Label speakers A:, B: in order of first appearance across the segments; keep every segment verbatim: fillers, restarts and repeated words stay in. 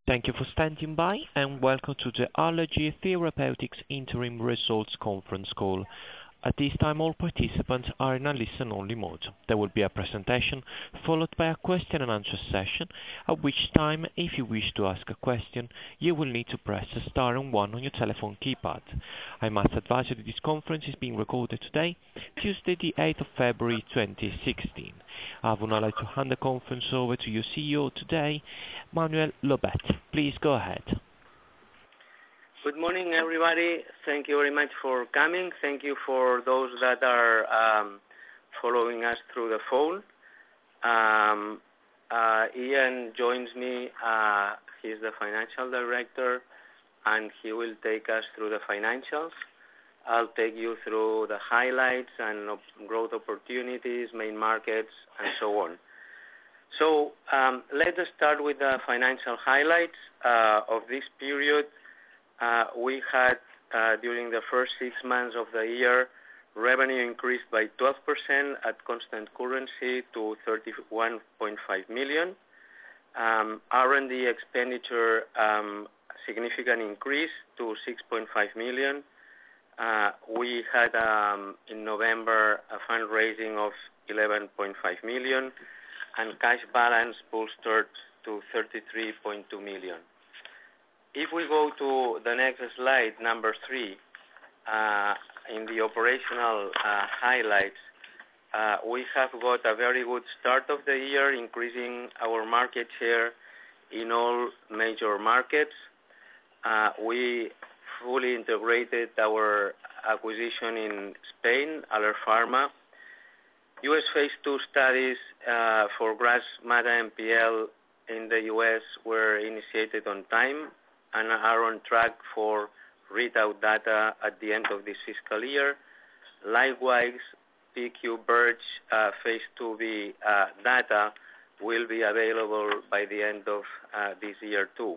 A: Thank you for standing by, and welcome to the Allergy Therapeutics Interim Results Conference Call. At this time, all participants are in a listen-only mode. There will be a presentation followed by a question and answer session, at which time, if you wish to ask a question, you will need to press star and one on your telephone keypad. I must advise you that this conference is being recorded today, Tuesday the eighth of February twenty sixteen. I would now like to hand the conference over to your C E O today, Manuel Lobet. Please go ahead.
B: Good morning, everybody. Thank you very much for coming. Thank you for those that are um, following us through the phone. Um, uh, Ian joins me. Uh, he's the financial director, and he will take us through the financials. I'll take you through the highlights and op- growth opportunities, main markets, and so on. So um, let us start with the financial highlights uh, of this period. Uh, we had, uh, during the first six months of the year, revenue increased by twelve percent at constant currency to thirty-one point five million. Um, R and D expenditure, um, significant increase to six point five million. Uh, we had, um, in November, a fundraising of eleven point five million, and cash balance bolstered to thirty-three point two million. If we go to the next slide, number three, uh, in the operational uh, highlights, uh, we have got a very good start of the year, increasing our market share in all major markets. Uh, we fully integrated our acquisition in Spain, Aller Pharma. U S phase two studies uh, for grass matter M P L in the U S were initiated on time and are on track for readout data at the end of this fiscal year. Likewise, P Q Birch uh, phase two B uh, data will be available by the end of uh, this year too.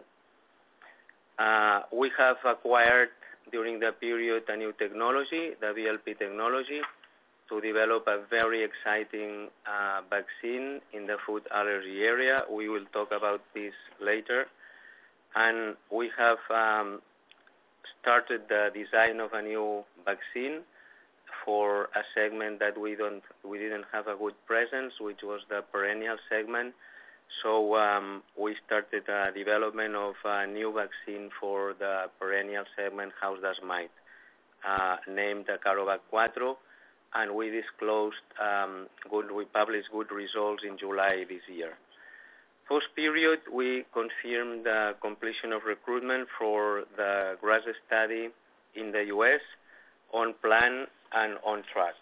B: Uh, we have acquired during the period a new technology, the V L P technology, to develop a very exciting uh, vaccine in the food allergy area. We will talk about this later. And we have um, started the design of a new vaccine for a segment that we don't, we didn't have a good presence, which was the perennial segment. So um, we started the development of a new vaccine for the perennial segment, house dust mite, uh, named the Carovac Quattro, and we disclosed um, good, we published good results in July this year. Post period, we confirmed the completion of recruitment for the grass study in the U S on plan and on track.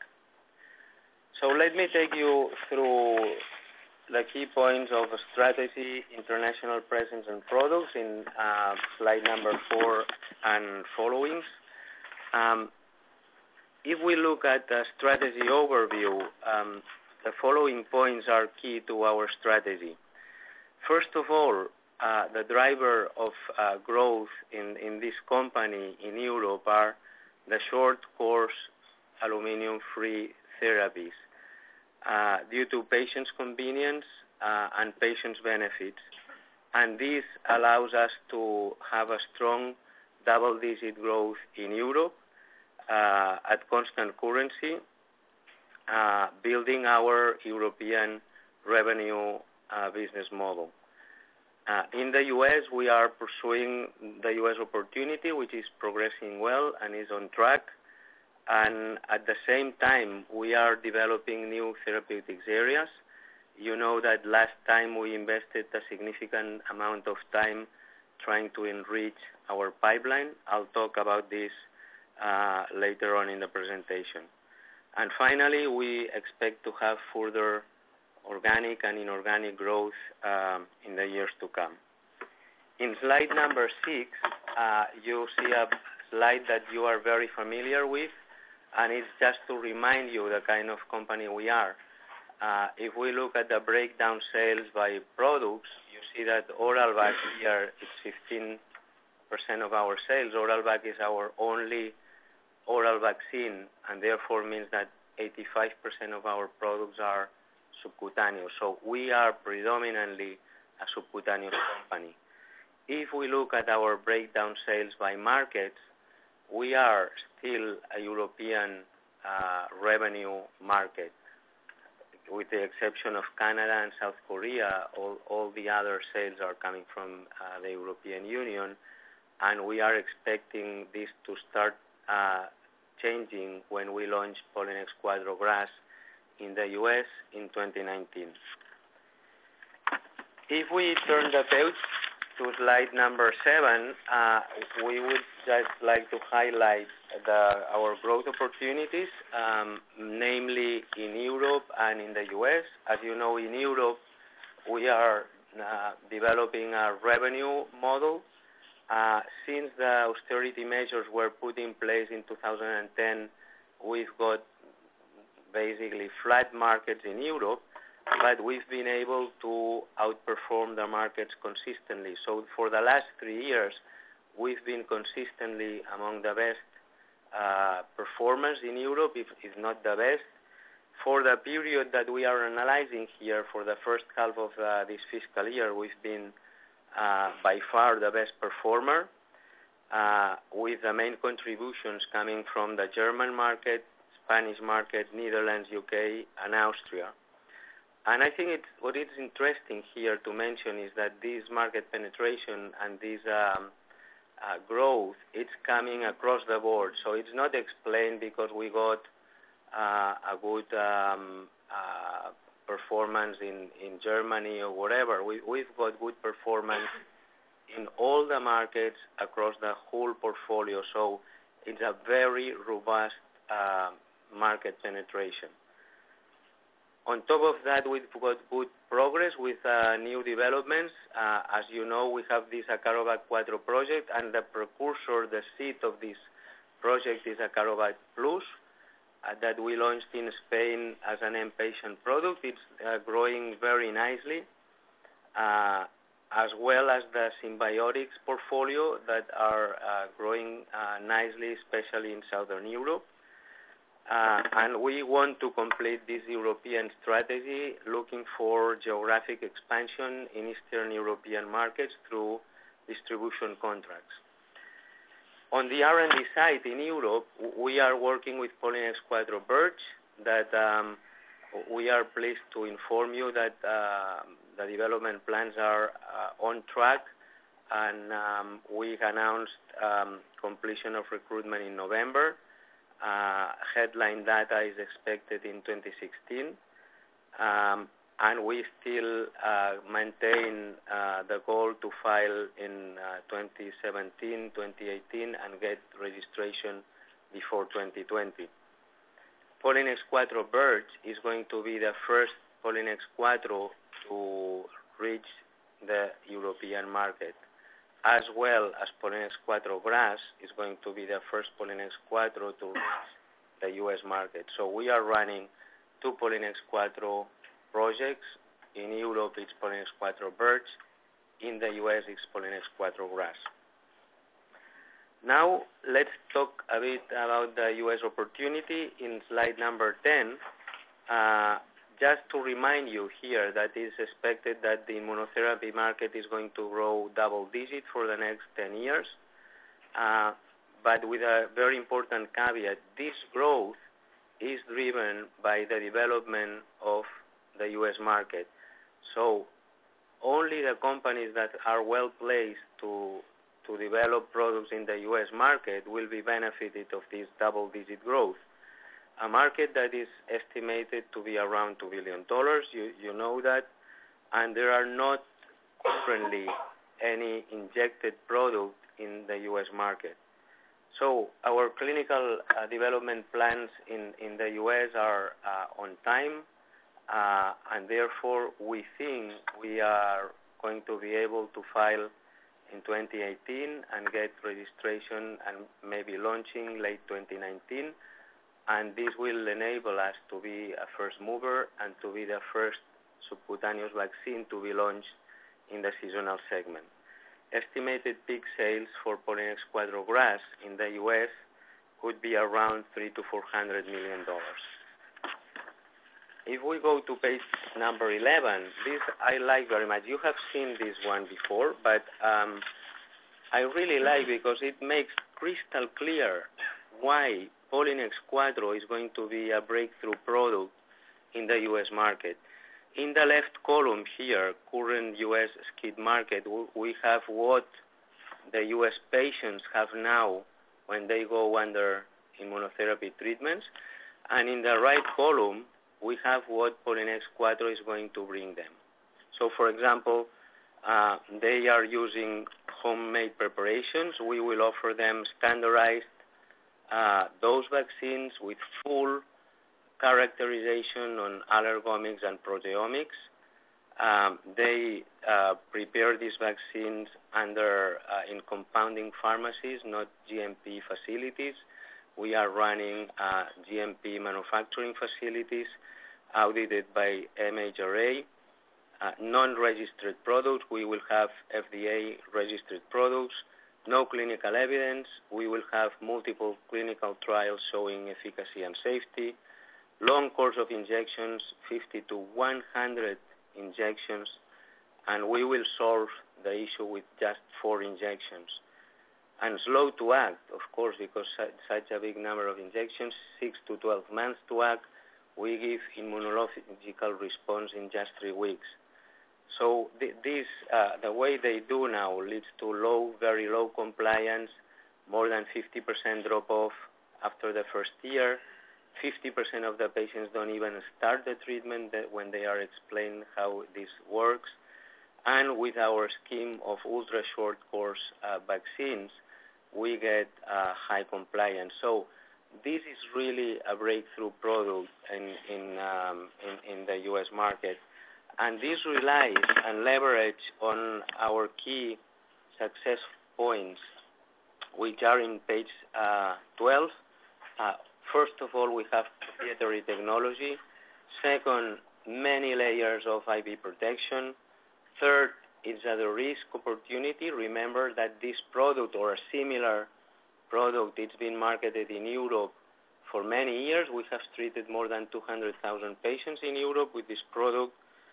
B: So let me take you through the key points of strategy, international presence, and products in uh, slide number four and followings. Um, if we look at the strategy overview, um, the following points are key to our strategy. First of all, uh, the driver of uh, growth in, in this company in Europe are the short course aluminum-free therapies. Uh, due to patients' convenience uh, and patients' benefits. And this allows us to have a strong double-digit growth in Europe uh, at constant currency, uh, building our European revenue uh, business model. Uh, in the U S, we are pursuing the U S opportunity, which is progressing well and is on track. And at the same time, we are developing new therapeutics areas. You know that last time we invested a significant amount of time trying to enrich our pipeline. I'll talk about this uh, later on in the presentation. And finally, we expect to have further organic and inorganic growth um, in the years to come. In slide number six, uh, you see a slide that you are very familiar with, and it's just to remind you the kind of company we are. Uh, if we look at the breakdown sales by products, you see that Oralvac here is fifteen percent of our sales. Oralvac is our only oral vaccine, and therefore means that eighty-five percent of our products are subcutaneous. So we are predominantly a subcutaneous company. if we look at our breakdown sales by markets, we are still a European uh, revenue market. With the exception of Canada and South Korea, all, all the other sales are coming from uh, the European Union, and we are expecting this to start uh, changing when we launch Polinex Quattro Grass in the U S in twenty nineteen. If we turn the page to slide number seven, uh, we would just like to highlight the, our growth opportunities, um, namely in Europe and in the U S. As you know, in Europe, we are uh, developing a revenue model. Uh, since the austerity measures were put in place in two thousand ten, we've got basically flat markets in Europe, but we've been able to outperform the markets consistently. So for the last three years, we've been consistently among the best uh, performers in Europe, if, if not the best. For the period that we are analyzing here, for the first half of uh, this fiscal year, we've been uh, by far the best performer, uh, with the main contributions coming from the German market, Spanish market, Netherlands, U K, and Austria. And I think it's, what is interesting here to mention is that this market penetration and this um, uh, growth, it's coming across the board. So it's not explained because we got uh, a good um, uh, performance in, in Germany or whatever. We, we've got good performance in all the markets across the whole portfolio. So it's a very robust uh, market penetration. On top of that, we've got good progress with uh, new developments. Uh, as you know, we have this Acarovac Quattro project, and the precursor, the seed of this project is Acarovac Plus, uh, that we launched in Spain as an inpatient product. It's uh, growing very nicely, uh, as well as the Symbiotics portfolio that are uh, growing uh, nicely, especially in Southern Europe. Uh, and we want to complete this European strategy looking for geographic expansion in Eastern European markets through distribution contracts. On the R and D side in Europe, we are working with Polinex Quattro Birch that um, we are pleased to inform you that uh, the development plans are uh, on track, and um, we announced um, completion of recruitment in November. Uh, headline data is expected in twenty sixteen, um, and we still uh, maintain uh, the goal to file in uh, twenty seventeen, twenty eighteen, and get registration before twenty twenty. Polinex Quattro Birch is going to be the first Polinex Quattro to reach the European market, as well as Polinex Quattro Grass is going to be the first Polinex Quattro to reach the U S market. So we are running two Polinex Quattro projects. In Europe, it's Polinex Quattro Birch. In the U S, it's Polinex Quattro Grass. Now, let's talk a bit about the U S opportunity in slide number ten. Uh, Just to remind you here that it's expected that the immunotherapy market is going to grow double-digit for the next ten years, uh, but with a very important caveat. This growth is driven by the development of the U S market. So only the companies that are well-placed to, to develop products in the U S market will be benefited of this double-digit growth. A market that is estimated to be around two billion dollars, you, you know that, and there are not currently any injected product in the U S market. So our clinical uh, development plans in, in the U S are uh, on time, uh, and therefore we think we are going to be able to file in twenty eighteen and get registration and maybe launching late twenty nineteen. And this will enable us to be a first mover and to be the first subcutaneous vaccine to be launched in the seasonal segment. Estimated peak sales for Polinex Quattro Grass in the U S could be around three to four hundred million dollars. if we go to page number eleven, this I like very much. You have seen this one before, but um, I really like because it makes crystal clear why Polinex Quattro is going to be a breakthrough product in the U S market. In the left column here, current U S SCIT market, we have what the U S patients have now when they go under immunotherapy treatments. And in the right column, we have what Polinex Quattro is going to bring them. So, for example, uh, they are using homemade preparations. We will offer them standardized uh, dose vaccines with full characterization on allergomics and proteomics. Um, they uh, prepare these vaccines under uh, in compounding pharmacies, not G M P facilities. We are running uh, G M P manufacturing facilities audited by M H R A. Uh, non-registered products, we will have F D A-registered products. No clinical evidence. We will have multiple clinical trials showing efficacy and safety. Long course of injections, fifty to one hundred injections, and we will solve the issue with just four injections. And slow to act, of course, because such a big number of injections, six to twelve months to act, we give immunological response in just three weeks. So th- this, uh, the way they do now leads to low, very low compliance, more than fifty percent drop-off after the first year. fifty percent of the patients don't even start the treatment when they are explained how this works. And with our scheme of ultra-short course uh, vaccines, we get uh, high compliance. So this is really a breakthrough product in, in, um, in, in the U S market. And this relies and leverage on our key success points, which are in page uh, twelve. Uh, First of all, we have proprietary technology. Second, many layers of I P protection. Third, it's a risk opportunity. Remember that this product or a similar product, it's been marketed in Europe for many years. We have treated more than two hundred thousand patients in Europe with this product.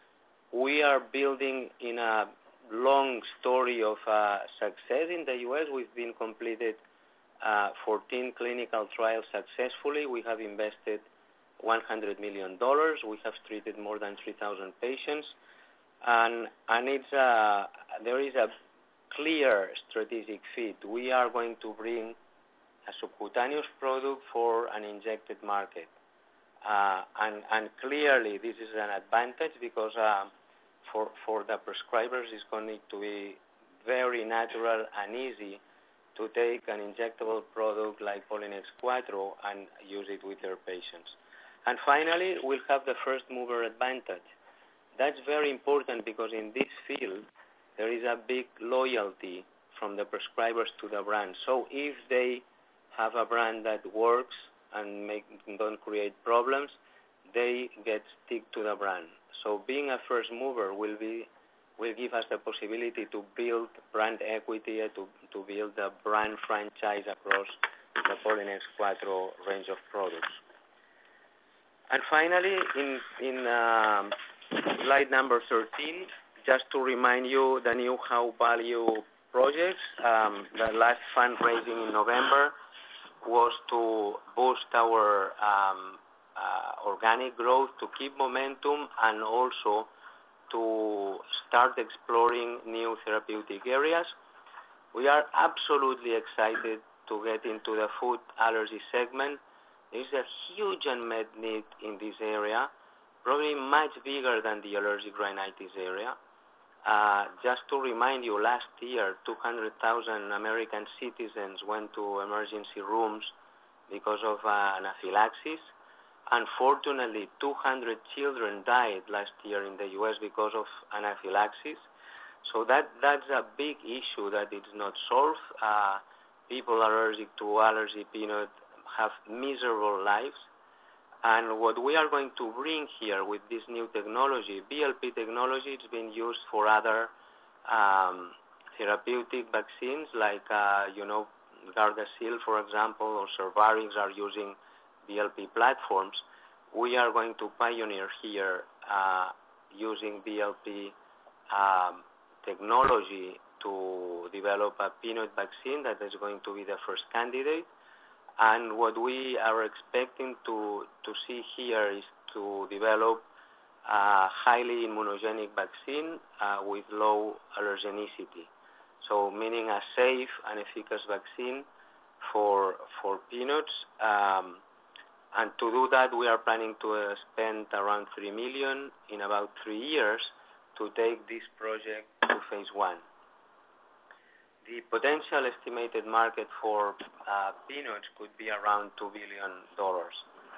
B: We are building in a long story of uh, success in the U S. We've been completed Uh, fourteen clinical trials successfully. We have invested one hundred million dollars. We have treated more than three thousand patients. And, and it's a, there is a clear strategic fit. We are going to bring a subcutaneous product for an injected market. Uh, and, and clearly this is an advantage because uh, for, for the prescribers it's going to be very natural and easy to take an injectable product like Polinex Quattro and use it with their patients. And finally, we'll have the first mover advantage. That's very important because in this field, there is a big loyalty from the prescribers to the brand. So if they have a brand that works and make, don't create problems, they get stick to the brand. So being a first mover will be will give us the possibility to build brand equity, to, to build a brand franchise across the Polinex Quattro range of products. And finally, in, in um, slide number thirteen, just to remind you the new How Value projects, um, the last fundraising in November was to boost our um, uh, organic growth, to keep momentum, and also to start exploring new therapeutic areas. We are absolutely excited to get into the food allergy segment. There is a huge unmet need in this area, probably much bigger than the allergic rhinitis area. Uh, just to remind you, last year, two hundred thousand American citizens went to emergency rooms because of uh, anaphylaxis. Unfortunately, two hundred children died last year in the U S because of anaphylaxis. So that, that's a big issue that is not solved. Uh, people allergic to allergy peanut have miserable lives. And what we are going to bring here with this new technology, B L P technology, it's been used for other um, therapeutic vaccines like, uh, you know, Gardasil, for example, or Cervarix are using B L P platforms. we are going to pioneer here uh, using V L P um, technology to develop a peanut vaccine that is going to be the first candidate. And what we are expecting to, to see here is to develop a highly immunogenic vaccine uh, with low allergenicity. So meaning a safe and efficacious vaccine for, for peanuts. Um, and to do that, we are planning to uh, spend around three million dollars in about three years to take this project to phase one. The potential estimated market for uh, peanuts could be around two billion dollars.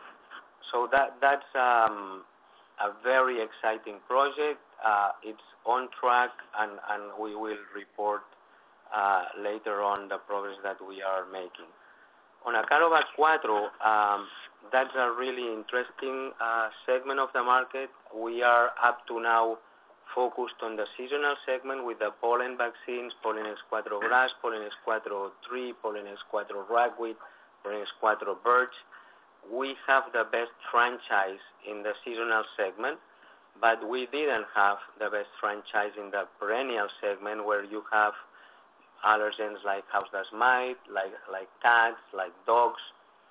B: So that, that's um, a very exciting project. Uh, it's on track, and, and we will report uh, later on the progress that we are making. On Acarovac Quattro, um, that's a really interesting uh, segment of the market. We are up to now focused on the seasonal segment with the pollen vaccines, Pollinex Quattro Grass, Pollinex Quattro Tree, Pollinex Quattro Ragweed, Pollinex Quattro Birch. We have the best franchise in the seasonal segment, but we didn't have the best franchise in the perennial segment where you have allergens like house dust mite, like, like cats, like dogs.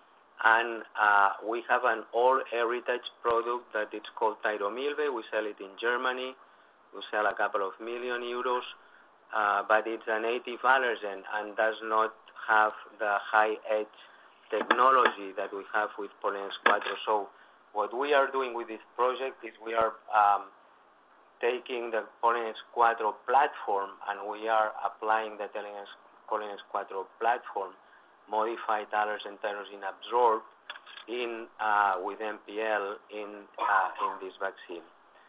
B: And uh, we have an old heritage product that it's called Thyromilbe. We sell it in Germany. We sell a couple of million euros, uh, but it's a native allergen and does not have the high-edge technology that we have with Pollinex Quattro. So what we are doing with this project is we are um, taking the Pollinex Quattro platform and we are applying the Pollinex Quattro platform, modified allergen tyrosine absorbed in uh, with M P L in uh, in this vaccine.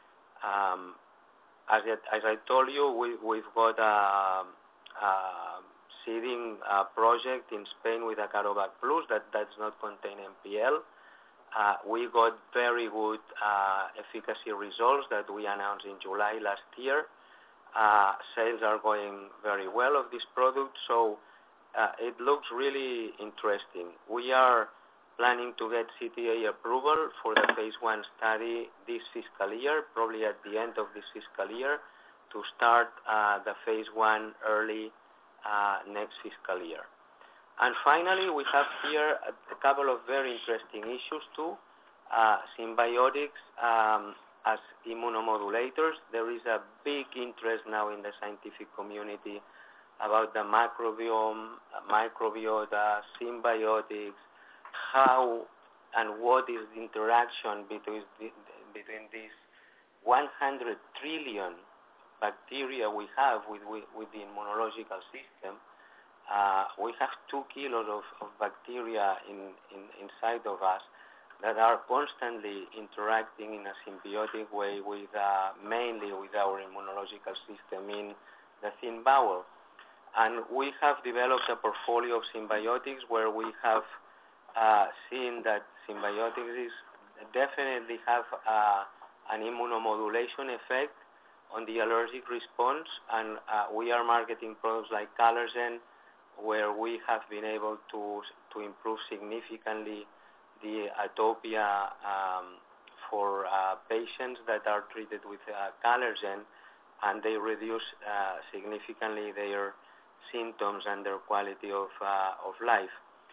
B: Um, As, it, as I told you, we, we've got a, a seeding uh, project in Spain with Acarovac Plus that does not contain M P L. Uh, we got very good uh, efficacy results that we announced in July last year. Uh, sales are going very well of this product, so uh, it looks really interesting. We are planning to get C T A approval for the phase one study this fiscal year, probably at the end of this fiscal year, to start uh, the phase one early uh, next fiscal year. And finally, we have here a, a couple of very interesting issues too. Uh, symbiotics um, as immunomodulators. There is a big interest now in the scientific community about the microbiome, microbiota, symbiotics, how and what is the interaction between, the, between these one hundred trillion bacteria we have with, with, with the immunological system. Uh, we have two kilos of, of bacteria in, in, inside of us that are constantly interacting in a symbiotic way with uh, mainly with our immunological system in the thin bowel. And we have developed a portfolio of symbiotics where we have Uh, seen that symbiotics is definitely have uh, an immunomodulation effect on the allergic response, and uh, we are marketing products like Allergen, where we have been able to to improve significantly the atopia um, for uh, patients that are treated with uh, Allergen, and they reduce uh, significantly their symptoms and their quality of uh, of life.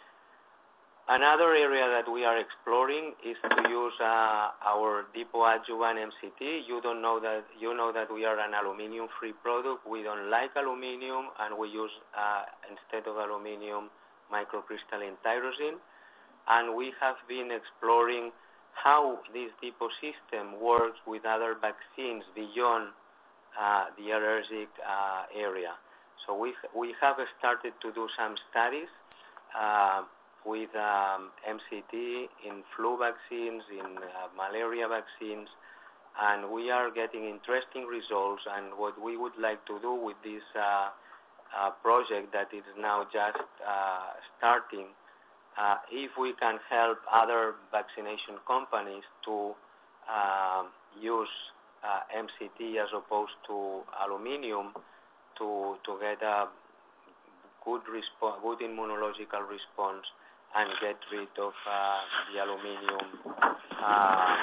B: Another area that we are exploring is to use uh, our depot adjuvant M C T. You don't know that you know that we are an aluminium-free product. We don't like aluminium, and we use uh, instead of aluminium microcrystalline tyrosine. And we have been exploring how this depot system works with other vaccines beyond uh, the allergic uh, area. So we we have started to do some studies. Uh, with um, M C T in flu vaccines, in uh, malaria vaccines, and we are getting interesting results. And what we would like to do with this uh, uh, project that is now just uh, starting, uh, if we can help other vaccination companies to uh, use uh, M C T as opposed to aluminium to to get a good response, good immunological response and get rid of uh, the aluminium uh,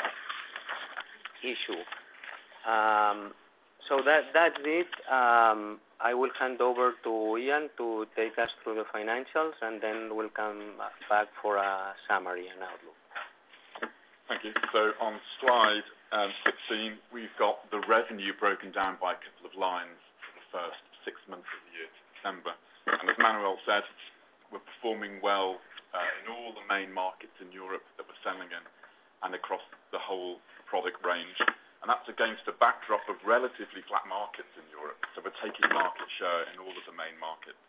B: issue. Um, so that that's it. Um, I will hand over to Ian to take us through the financials, and then we'll come back for a summary and outlook.
C: Thank you. So on slide um, sixteen, we've got the revenue broken down by a couple of lines for the first six months of the year to December. And as Manuel said, we're performing well uh, in all the main markets in Europe that we're selling in and across the whole product range. And that's against a backdrop of relatively flat markets in Europe. So we're taking market share in all of the main markets.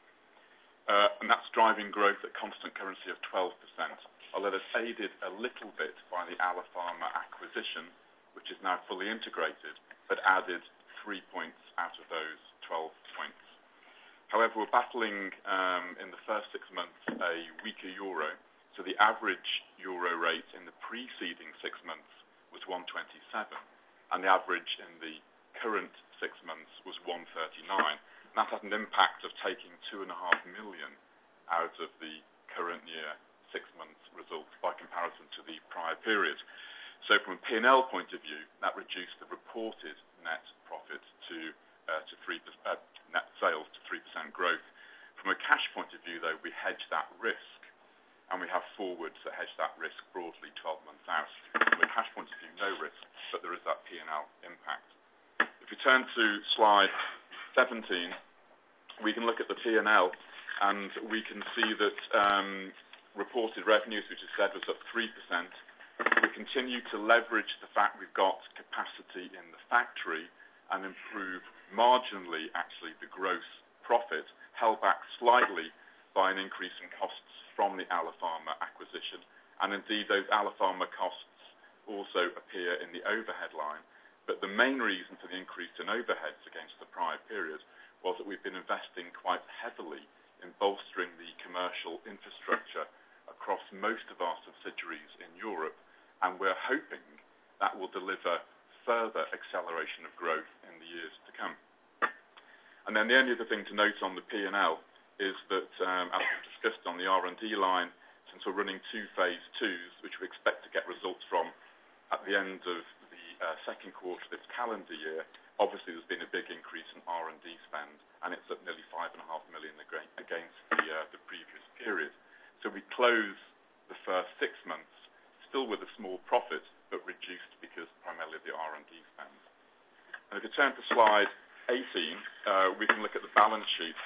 C: Uh, and that's driving growth at constant currency of twelve percent. Although it's aided a little bit by the Alapharma acquisition, which is now fully integrated, but added three points out of those twelve points. However, we're battling um, in the first six months a weaker euro, so the average euro rate in the preceding six months was one twenty-seven, and the average in the current six months was one thirty-nine. And that has an impact of taking two and a half million out of the current year six months results by comparison to the prior period. So from a P and L point of view, that reduced the reported net profit to uh, to three percent, uh, net sales to three percent growth. From a cash point of view, though, we hedge that risk, and we have forwards that hedge that risk broadly twelve months out. From a cash point of view, no risk, but there is that P and L impact. If we turn to slide seventeen, we can look at the P and L, and we can see that um, reported revenues, which I said was up three percent. We continue to leverage the fact we've got capacity in the factory and improve marginally, actually, the gross profit, held back slightly by an increase in costs from the Alapharma acquisition. And indeed, those Alapharma costs also appear in the overhead line. But the main reason for the increase in overheads against the prior period was that we've been investing quite heavily in bolstering the commercial infrastructure across most of our subsidiaries in Europe, and we're hoping that will deliver further acceleration of growth in the years to come. And then the only other thing to note on the P and L is that, um, as we've discussed on the R and D line, since we're running two phase twos, which we expect to get results from at the end of the uh, second quarter of this calendar year, obviously there's been a big increase in R and D spend, and it's at nearly five and a half million against the, uh, the previous period. So we close the first six months still with a small profit, but reduced because primarily of the R and D spend. And if you turn to slide eighteen, uh, we can look at the balance sheet.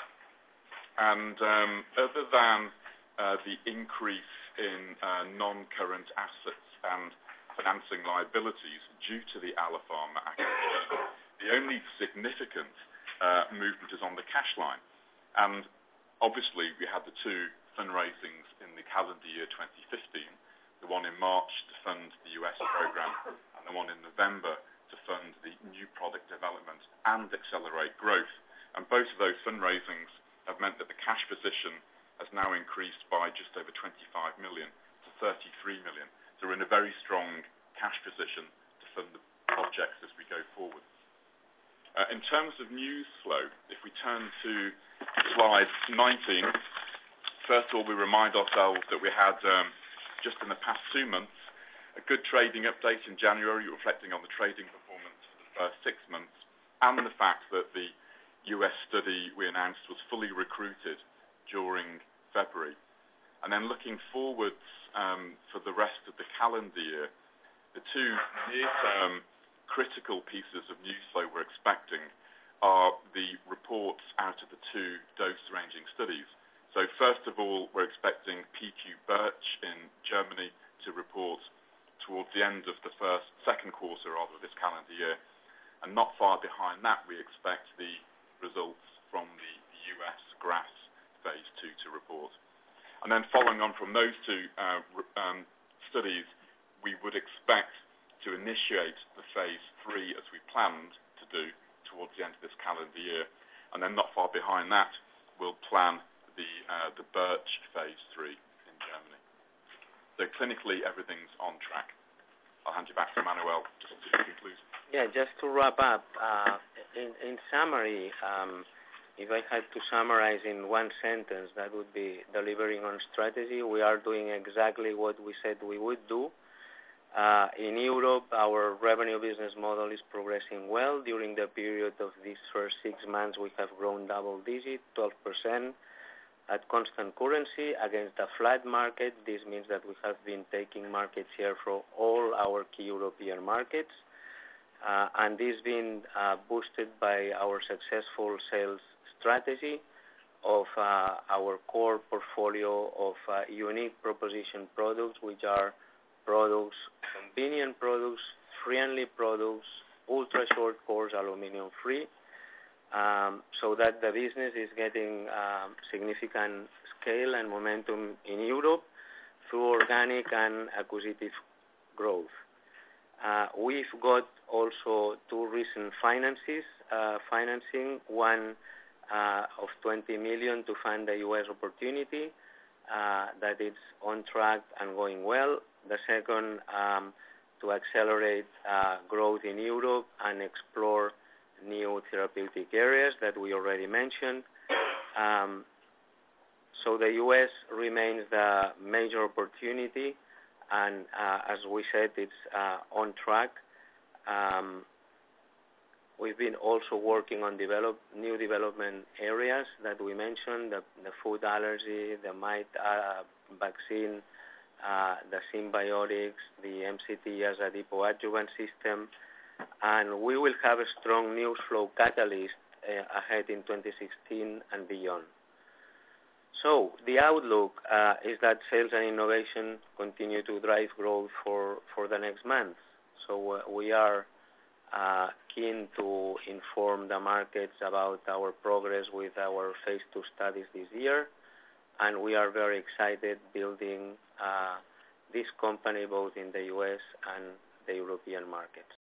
C: And um, other than uh, the increase in uh, non-current assets and financing liabilities due to the Alapharma acquisition, the only significant uh, movement is on the cash line. And obviously we had the two fundraisings in the calendar year twenty fifteen, the one in March to fund the U S program and the one in November to fund the new product development and accelerate growth. And both of those fundraisings have meant that the cash position has now increased by just over twenty-five million to thirty-three million. So we're in a very strong cash position to fund the projects as we go forward. Uh, in terms of news flow, if we turn to slide nineteen, first of all, we remind ourselves that we had, um, just in the past two months, a good trading update in January, reflecting on the trading performance for the first six months, and the fact that the U S study we announced was fully recruited during February. And then looking forwards um, for the rest of the calendar year, the two near-term critical pieces of news flow we're expecting are the reports out of the two dose-ranging studies. So first of all, we're expecting P Q Birch in Germany to report towards the end of the first, second quarter of this calendar year. And not far behind that, we expect the results from the U S GRAS phase two to report. And then following on from those two uh, um, studies, we would expect to initiate the phase three as we planned to do towards the end of this calendar year. And then not far behind that, we'll plan the, uh, the Birch phase three in Germany. So clinically, everything's on track. I'll hand you back to Manuel just to conclude.
B: Yeah, just to wrap up, uh, in, in summary, um, if I had to summarize in one sentence, that would be delivering on strategy. We are doing exactly what we said we would do. Uh, in Europe, our revenue business model is progressing well. During the period of these first six months, we have grown double digit, twelve percent at constant currency against a flat market. This means that we have been taking market share from all our key European markets. Uh, and this has been uh, boosted by our successful sales strategy of uh, our core portfolio of uh, unique proposition products, which are products, convenient products, friendly products, ultra-short course, aluminum-free, um, so that the business is getting um, significant scale and momentum in Europe through organic and acquisitive growth. Uh, we've got also two recent finances, uh, financing, one uh, of twenty million to fund the U S opportunity, uh, that is on track and going well. The second, um, to accelerate uh, growth in Europe and explore new therapeutic areas that we already mentioned. Um, so the U S remains the major opportunity, and uh, as we said, it's uh, on track. Um, we've been also working on develop, new development areas that we mentioned, the, the food allergy, the mite uh, vaccine, uh, the symbiotics, the M C T as a depoadjuvant system, and we will have a strong news flow catalyst uh, ahead in twenty sixteen and beyond. So the outlook uh, is that sales and innovation continue to drive growth for, for the next month. So uh, we are uh, keen to inform the markets about our progress with our phase two studies this year, and we are very excited building uh, this company both in the U S and the European markets.